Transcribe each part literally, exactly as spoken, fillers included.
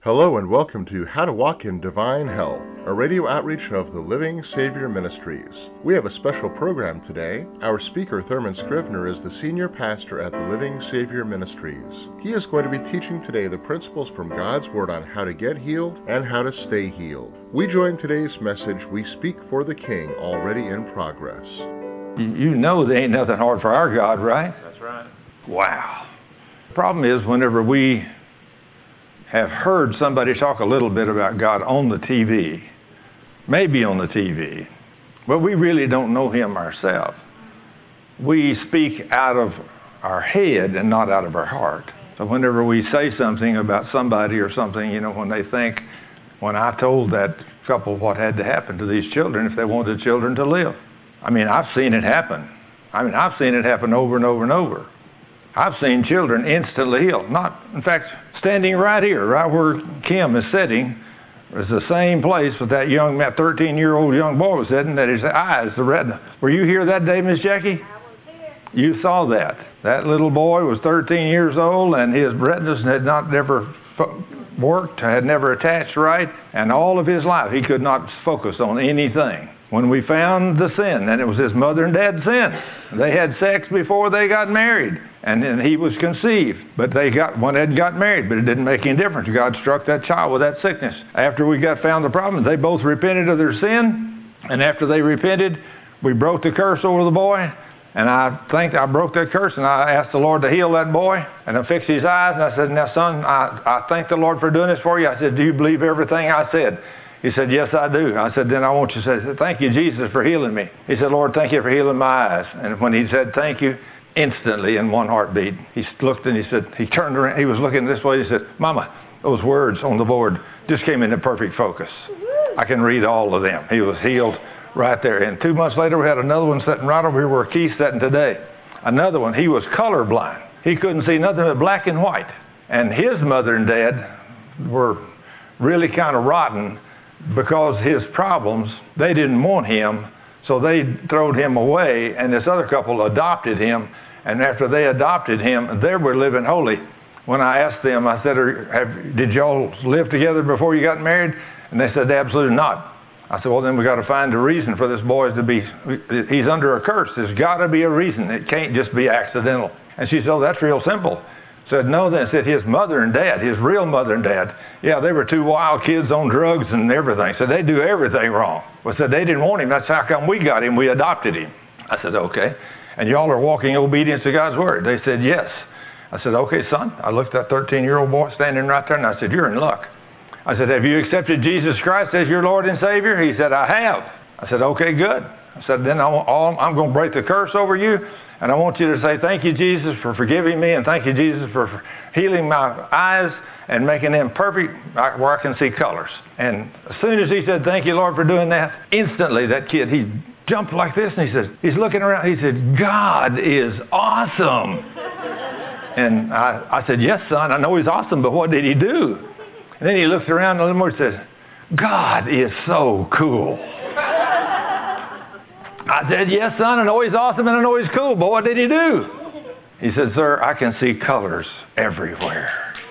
Hello and welcome to How to Walk in Divine Health, a radio outreach of the Living Savior Ministries. We have a special program today. Our speaker, Thurman Scrivener, is the senior pastor at the Living Savior Ministries. He is going to be teaching today the principles from God's Word on how to get healed and how to stay healed. We join today's message, We Speak for the King, already in progress. You know there ain't nothing hard for our God, right? That's right. Wow. The problem is whenever we have heard somebody talk a little bit about God on the T V, maybe on the T V, but we really don't know Him ourselves. We speak out of our head and not out of our heart. So whenever we say something about somebody or something, you know, when they think, when I told that couple what had to happen to these children if they wanted children to live. I mean, I've seen it happen. I mean, I've seen it happen over and over and over. I've seen children instantly healed. Not, in fact, standing right here, right where Kim is sitting, is the same place with that young, that thirteen-year-old young boy was sitting, that his eyes, the retina. Were you here that day, Miss Jackie? I was here. You saw that. That little boy was thirteen years old, and his retinas had not never worked, had never attached right, and all of his life he could not focus on anything. When we found the sin, and it was his mother and dad's sin. They had sex before they got married, and then he was conceived. But they got one had got married, but it didn't make any difference. God struck that child with that sickness. After we got found the problem, they both repented of their sin, and after they repented, we broke the curse over the boy. And I think I broke that curse, and I asked the Lord to heal that boy, and I fixed his eyes, and I said, "Now, son, I, I thank the Lord for doing this for you." I said, "Do you believe everything I said?" He said, "Yes, I do." I said, "Then I want you to say, thank you, Jesus, for healing me." He said, "Lord, thank you for healing my eyes." And when he said, "Thank you," instantly in one heartbeat, he looked and he said, he turned around, he was looking this way, he said, "Mama, those words on the board just came into perfect focus. I can read all of them." He was healed right there. And two months later, we had another one sitting right over here where Keith's sitting today. Another one, he was colorblind. He couldn't see nothing but black and white. And his mother and dad were really kind of rotten, because his problems, they didn't want him, so they throwed him away, and this other couple adopted him, and after they adopted him, they were living holy. When I asked them, I said, have, did y'all live together before you got married? And they said, absolutely not. I said, well, then we got to find a reason for this boy to be, he's under a curse. There's got to be a reason. It can't just be accidental. And she said, oh, that's real simple. Said, no, then said his mother and dad, his real mother and dad, yeah, they were two wild kids on drugs and everything. So they do everything wrong. But said they didn't want him. That's how come we got him. We adopted him. I said, okay. And y'all are walking obedience to God's word. They said, yes. I said, okay, son. I looked at that thirteen-year-old boy standing right there, and I said, you're in luck. I said, have you accepted Jesus Christ as your Lord and Savior? He said, I have. I said, okay, good. I said, then I'm going to break the curse over you. And I want you to say, thank you, Jesus, for forgiving me, and thank you, Jesus, for healing my eyes and making them perfect where I can see colors. And as soon as he said, thank you, Lord, for doing that, instantly that kid, he jumped like this, and he said, he's looking around, he said, God is awesome. And I, I said, yes, son, I know he's awesome, but what did he do? And then he looks around a little more and says, God is so cool. I said, yes, son, I know he's awesome and I know he's cool, but what did he do? He said, sir, I can see colors everywhere.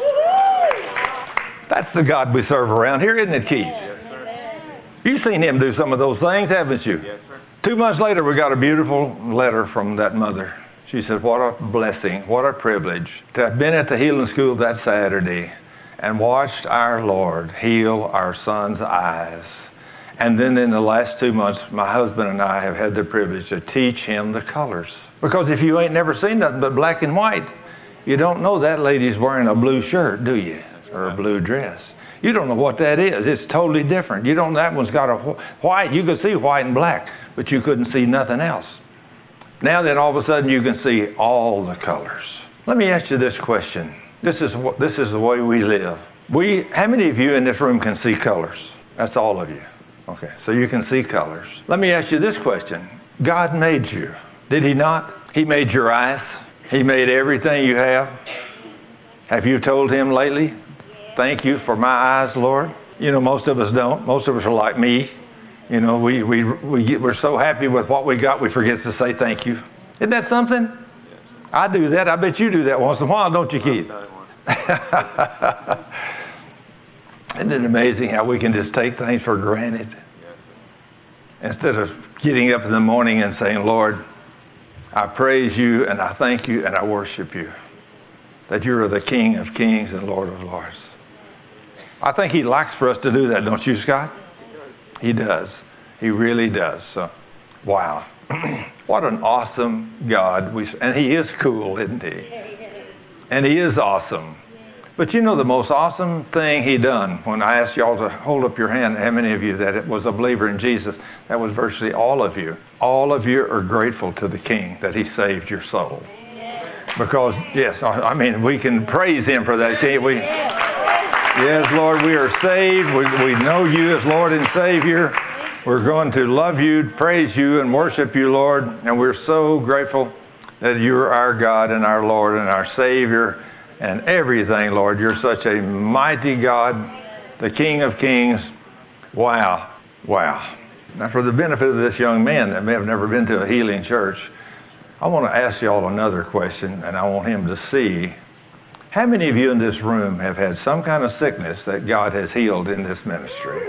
That's the God we serve around here, isn't it, Keith? Yes, sir. You've seen him do some of those things, haven't you? Yes, sir. Two months later, we got a beautiful letter from that mother. She said, what a blessing, what a privilege to have been at the healing school that Saturday and watched our Lord heal our son's eyes. And then in the last two months, my husband and I have had the privilege to teach him the colors. Because if you ain't never seen nothing but black and white, you don't know that lady's wearing a blue shirt, do you? Or a blue dress. You don't know what that is. It's totally different. You don't, that one's got a white. You could see white and black, but you couldn't see nothing else. Now then, all of a sudden, you can see all the colors. Let me ask you this question. This is what, this is the way we live. We, how many of you in this room can see colors? That's all of you. Okay, so you can see colors. Let me ask you this question. God made you. Did he not? He made your eyes. He made everything you have. Have you told him lately, thank you for my eyes, Lord? You know, most of us don't. Most of us are like me. You know, we, we, we get, we're so happy with what we got, we forget to say thank you. Isn't that something? Yes. I do that. I bet you do that once in a while, don't you, Keith? Isn't it amazing how we can just take things for granted? Instead of getting up in the morning and saying, Lord, I praise you and I thank you and I worship you, that you are the King of kings and Lord of lords. I think he likes for us to do that, don't you, Scott? He does. He really does. So, wow. What an awesome God. We, and he is cool, isn't he? And he is awesome. But you know the most awesome thing he done, when I asked y'all to hold up your hand, how many of you that it was a believer in Jesus, that was virtually all of you. All of you are grateful to the King that he saved your soul. Because, yes, I mean, we can praise him for that, can't we? Yes, Lord, we are saved. We, we know you as Lord and Savior. We're going to love you, praise you, and worship you, Lord. And we're so grateful that you're our God and our Lord and our Savior and everything, Lord. You're such a mighty God, the King of kings. Wow. Wow. Now, for the benefit of this young man that may have never been to a healing church, I want to ask you all another question, and I want him to see. How many of you in this room have had some kind of sickness that God has healed in this ministry?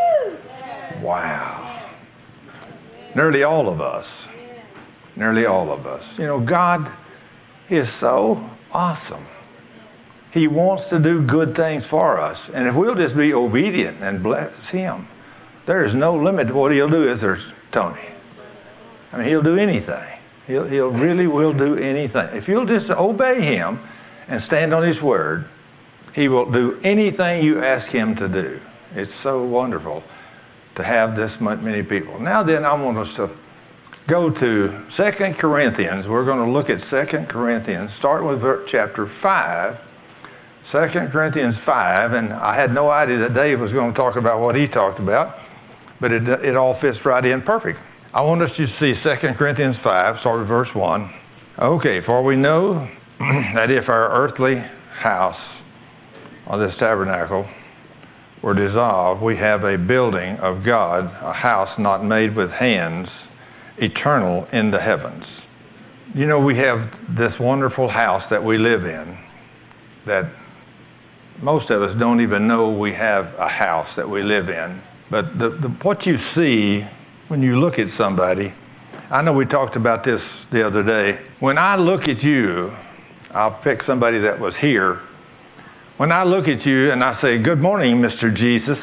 Wow. Nearly all of us. Nearly all of us. You know, God is so awesome. He wants to do good things for us. And if we'll just be obedient and bless him, there is no limit to what he'll do, is there, Tony? I mean, he'll do anything. He'll, he'll really will do anything. If you'll just obey him and stand on his word, he will do anything you ask him to do. It's so wonderful to have this many people. Now then, I want us to go to Second Corinthians. We're going to look at Second Corinthians, start with chapter five. Second Corinthians five, and I had no idea that Dave was going to talk about what he talked about, but it, it all fits right in perfect. I want us to see Second Corinthians five, start with verse one. Okay, for we know that if our earthly house, or this tabernacle, were dissolved, we have a building of God, a house not made with hands, eternal in the heavens. You know, we have this wonderful house that we live in that most of us don't even know we have a house that we live in. But the, the, what you see when you look at somebody, I know we talked about this the other day. When I look at you, I'll pick somebody that was here. When I look at you and I say, good morning, Mister Jesus,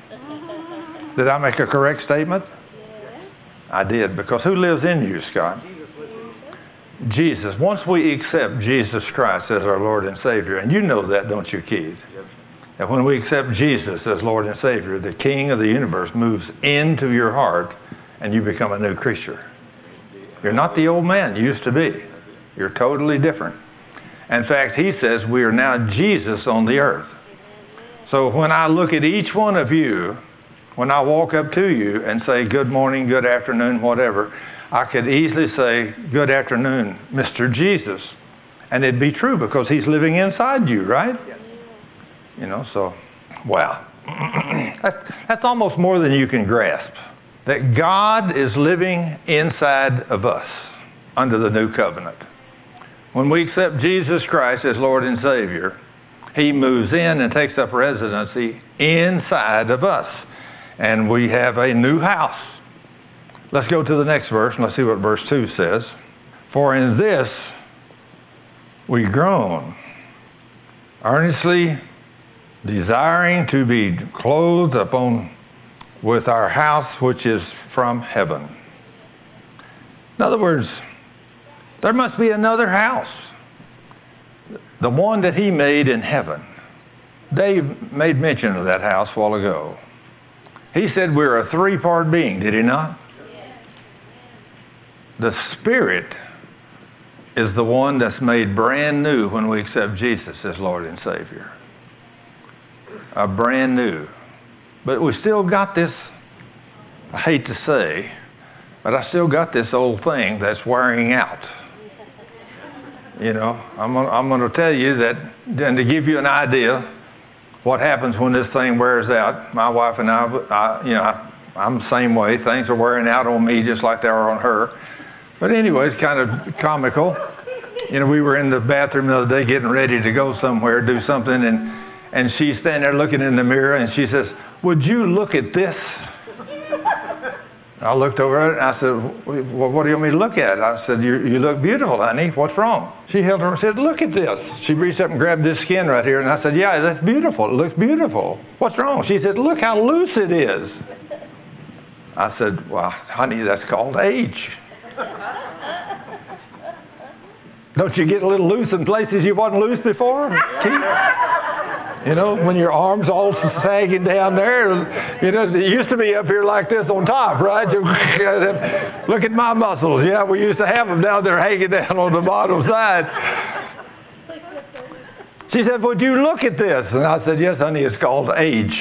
did I make a correct statement? I did, because who lives in you, Scott? Jesus. Once we accept Jesus Christ as our Lord and Savior, and you know that, don't you, Keith? That when we accept Jesus as Lord and Savior, the King of the universe moves into your heart and you become a new creature. You're not the old man you used to be. You're totally different. In fact, he says we are now Jesus on the earth. So when I look at each one of you, when I walk up to you and say good morning, good afternoon, whatever, I could easily say good afternoon, Mister Jesus. And it'd be true because he's living inside you, right? Yes. You know, so, wow. that's, that's almost more than you can grasp. That God is living inside of us under the new covenant. When we accept Jesus Christ as Lord and Savior, he moves in and takes up residency inside of us. And we have a new house. Let's go to the next verse and let's see what verse two says. For in this we groan, earnestly desiring to be clothed upon with our house which is from heaven. In other words, there must be another house. The one that he made in heaven. Dave made mention of that house a while ago. He said we're a three-part being, did he not? The Spirit is the one that's made brand new when we accept Jesus as Lord and Savior. A brand new. But we still got this, I hate to say, but I still got this old thing that's wearing out. You know, I'm gonna, I'm going to tell you that, and to give you an idea what happens when this thing wears out. My wife and I, I you know, I, I'm the same way. Things are wearing out on me just like they are on her. But anyway, it's kind of comical. You know, we were in the bathroom the other day getting ready to go somewhere, do something, and And she's standing there looking in the mirror, and she says, "Would you look at this?" I looked over at it, and I said, "Well, what do you want me to look at?" I said, you, you look beautiful, honey. What's wrong?" She held her and said, "Look at this." She reached up and grabbed this skin right here, and I said, "Yeah, that's beautiful. It looks beautiful. What's wrong?" She said, "Look how loose it is." I said, "Well, honey, that's called age. Don't you get a little loose in places you wasn't loose before, Keith? You know, when your arms all sagging down there, you know, it used to be up here like this on top, right? Look at my muscles. Yeah, we used to have them down there hanging down on the bottom side." She said, "Would you look at this?" And I said, "Yes, honey, it's called age."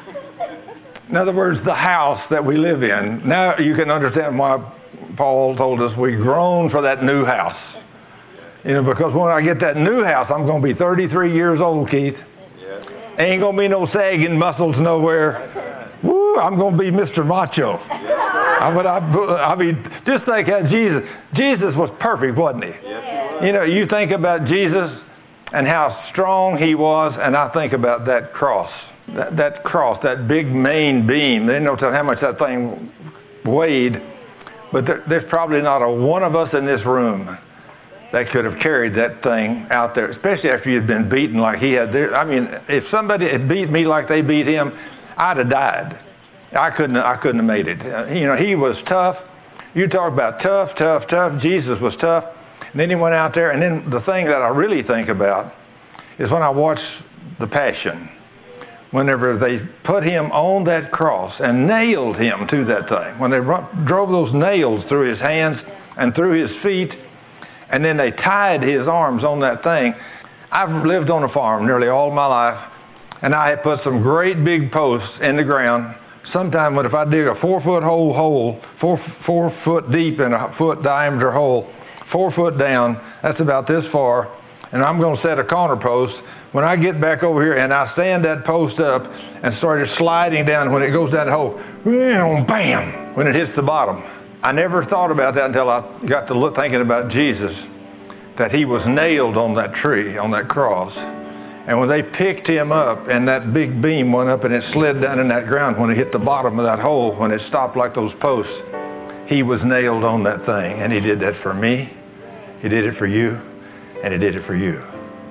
In other words, the house that we live in. Now you can understand why Paul told us we groan for that new house. You know, because when I get that new house, I'm going to be thirty-three years old, Keith. Ain't going to be no sagging muscles nowhere. Woo, I'm going to be Mister Macho. I, but I, I mean, just think how Jesus, Jesus was perfect, wasn't he? You know, you think about Jesus and how strong he was, and I think about that cross. That, that cross, that big main beam. They didn't know how much that thing weighed, but there, there's probably not a one of us in this room that could have carried that thing out there, especially after you'd been beaten like he had. There, I mean, if somebody had beat me like they beat him, I'd have died. I couldn't. I couldn't have made it. You know, he was tough. You talk about tough, tough, tough. Jesus was tough. And then he went out there. And then the thing that I really think about is when I watch the Passion. Whenever they put him on that cross and nailed him to that thing, when they run, drove those nails through his hands and through his feet, and then they tied his arms on that thing. I've lived on a farm nearly all my life, and I had put some great big posts in the ground. Sometime, if I dig a four-foot hole, hole four, four foot deep and a foot diameter hole, four foot down, that's about this far, and I'm going to set a corner post. When I get back over here and I stand that post up and started sliding down, when it goes down the hole, bam, when it hits the bottom. I never thought about that until I got to look, thinking about Jesus, that he was nailed on that tree, on that cross. And when they picked him up and that big beam went up and it slid down in that ground, when it hit the bottom of that hole, when it stopped like those posts, he was nailed on that thing. And he did that for me. He did it for you. And he did it for you.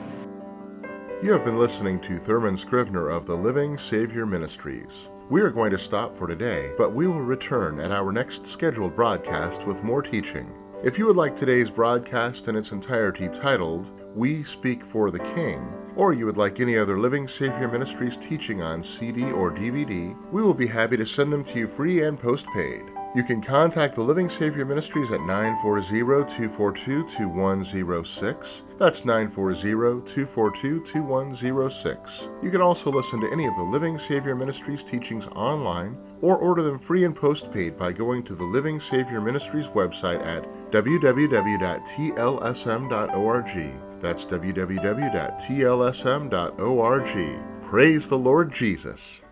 You have been listening to Thurman Scrivener of the Living Savior Ministries. We are going to stop for today, but we will return at our next scheduled broadcast with more teaching. If you would like today's broadcast in its entirety titled, "We Speak for the King," or you would like any other Living Savior Ministries teaching on C D or D V D, we will be happy to send them to you free and postpaid. You can contact the Living Savior Ministries at nine four zero, two four two, two one zero six. That's nine four zero, two four two, two one zero six. You can also listen to any of the Living Savior Ministries teachings online or order them free and postpaid by going to the Living Savior Ministries website at w w w dot t l s m dot org. That's w w w dot t l s m dot org. Praise the Lord Jesus.